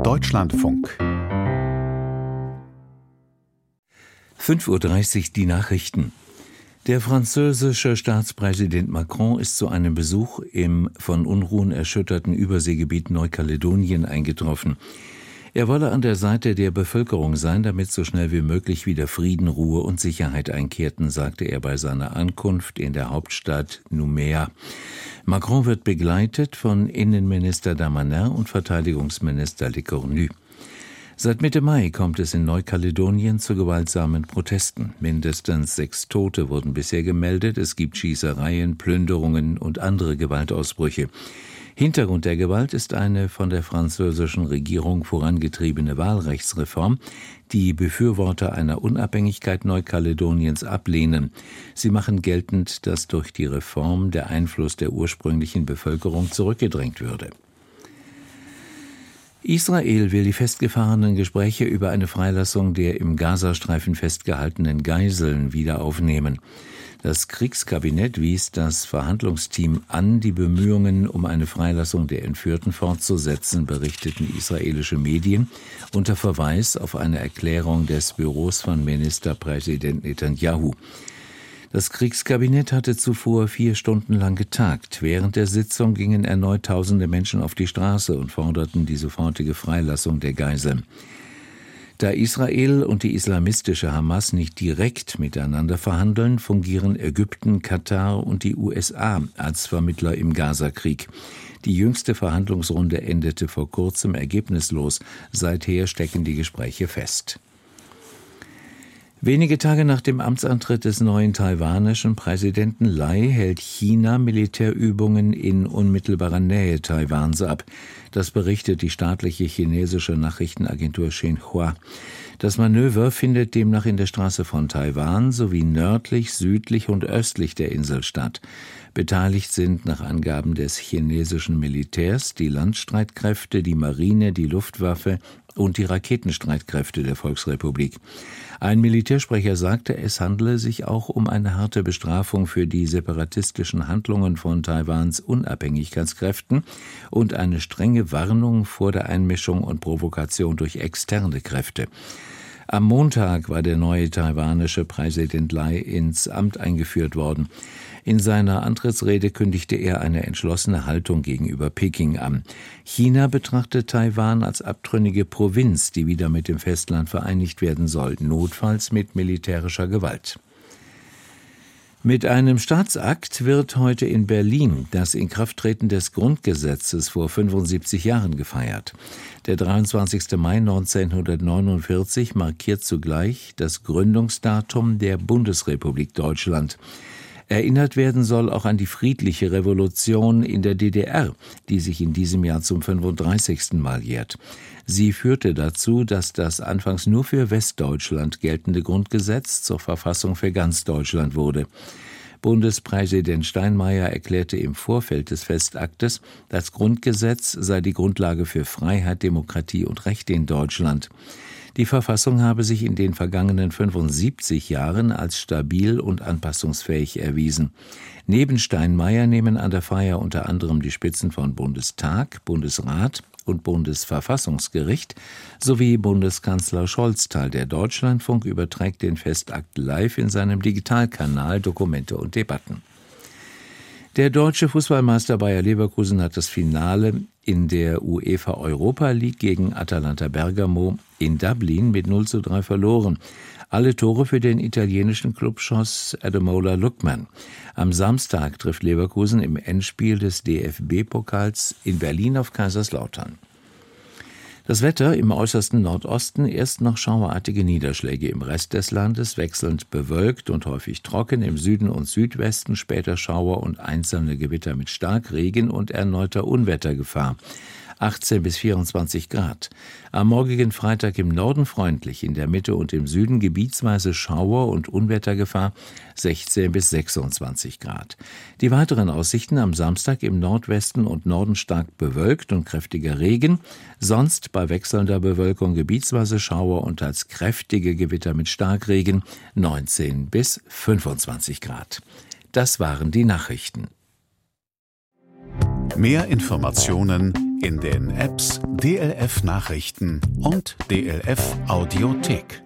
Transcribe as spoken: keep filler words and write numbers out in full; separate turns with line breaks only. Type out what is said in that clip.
Deutschlandfunk.
fünf Uhr dreißig die Nachrichten. Der französische Staatspräsident Macron ist zu einem Besuch im von Unruhen erschütterten Überseegebiet Neukaledonien eingetroffen. Er wolle an der Seite der Bevölkerung sein, damit so schnell wie möglich wieder Frieden, Ruhe und Sicherheit einkehrten, sagte er bei seiner Ankunft in der Hauptstadt Nouméa. Macron wird begleitet von Innenminister Darmanin und Verteidigungsminister Lecornu. Seit Mitte Mai kommt es in Neukaledonien zu gewaltsamen Protesten. Mindestens sechs Tote wurden bisher gemeldet. Es gibt Schießereien, Plünderungen und andere Gewaltausbrüche. Hintergrund der Gewalt ist eine von der französischen Regierung vorangetriebene Wahlrechtsreform, die Befürworter einer Unabhängigkeit Neukaledoniens ablehnen. Sie machen geltend, dass durch die Reform der Einfluss der ursprünglichen Bevölkerung zurückgedrängt würde. Israel will die festgefahrenen Gespräche über eine Freilassung der im Gazastreifen festgehaltenen Geiseln wieder aufnehmen. Das Kriegskabinett wies das Verhandlungsteam an, die Bemühungen um eine Freilassung der Entführten fortzusetzen, berichteten israelische Medien unter Verweis auf eine Erklärung des Büros von Ministerpräsident Netanyahu. Das Kriegskabinett hatte zuvor vier Stunden lang getagt. Während der Sitzung gingen erneut tausende Menschen auf die Straße und forderten die sofortige Freilassung der Geiseln. Da Israel und die islamistische Hamas nicht direkt miteinander verhandeln, fungieren Ägypten, Katar und die U S A als Vermittler im Gazakrieg. Die jüngste Verhandlungsrunde endete vor kurzem ergebnislos. Seither stecken die Gespräche fest. Wenige Tage nach dem Amtsantritt des neuen taiwanischen Präsidenten Lai hält China Militärübungen in unmittelbarer Nähe Taiwans ab. Das berichtet die staatliche chinesische Nachrichtenagentur Xinhua. Das Manöver findet demnach in der Straße von Taiwan sowie nördlich, südlich und östlich der Insel statt. Beteiligt sind nach Angaben des chinesischen Militärs die Landstreitkräfte, die Marine, die Luftwaffe und die Raketenstreitkräfte der Volksrepublik. Ein Militärsprecher sagte, es handele sich auch um eine harte Bestrafung für die separatistischen Handlungen von Taiwans Unabhängigkeitskräften und eine strenge Warnung vor der Einmischung und Provokation durch externe Kräfte. Am Montag war der neue taiwanische Präsident Lai ins Amt eingeführt worden. In seiner Antrittsrede kündigte er eine entschlossene Haltung gegenüber Peking an. China betrachtet Taiwan als abtrünnige Provinz, die wieder mit dem Festland vereinigt werden soll, notfalls mit militärischer Gewalt. Mit einem Staatsakt wird heute in Berlin das Inkrafttreten des Grundgesetzes vor fünfundsiebzig Jahren gefeiert. Der dreiundzwanzigster Mai neunzehnhundertneunundvierzig markiert zugleich das Gründungsdatum der Bundesrepublik Deutschland. Erinnert werden soll auch an die friedliche Revolution in der D D R, die sich in diesem Jahr zum fünfunddreißigsten Mal jährt. Sie führte dazu, dass das anfangs nur für Westdeutschland geltende Grundgesetz zur Verfassung für ganz Deutschland wurde. Bundespräsident Steinmeier erklärte im Vorfeld des Festaktes, das Grundgesetz sei die Grundlage für Freiheit, Demokratie und Rechte in Deutschland. Die Verfassung habe sich in den vergangenen fünfundsiebzig Jahren als stabil und anpassungsfähig erwiesen. Neben Steinmeier nehmen an der Feier unter anderem die Spitzen von Bundestag, Bundesrat und Bundesverfassungsgericht sowie Bundeskanzler Scholz teil. Der Deutschlandfunk überträgt den Festakt live in seinem Digitalkanal Dokumente und Debatten. Der deutsche Fußballmeister Bayer Leverkusen hat das Finale in der UEFA Europa League gegen Atalanta Bergamo in Dublin mit null zu drei verloren. Alle Tore für den italienischen Klub schoss Ademola Lookman. Am Samstag trifft Leverkusen im Endspiel des D F B-Pokals in Berlin auf Kaiserslautern. Das Wetter im äußersten Nordosten, erst noch schauerartige Niederschläge, im Rest des Landes wechselnd bewölkt und häufig trocken, im Süden und Südwesten später Schauer und einzelne Gewitter mit Starkregen und erneuter Unwettergefahr. achtzehn bis vierundzwanzig Grad. Am morgigen Freitag im Norden freundlich, in der Mitte und im Süden gebietsweise Schauer und Unwettergefahr, sechzehn bis sechsundzwanzig Grad. Die weiteren Aussichten am Samstag im Nordwesten und Norden stark bewölkt und kräftiger Regen, sonst bei wechselnder Bewölkung gebietsweise Schauer und als kräftige Gewitter mit Starkregen, neunzehn bis fünfundzwanzig Grad. Das waren die Nachrichten.
Mehr Informationen in den Apps D L F Nachrichten und D L F Audiothek.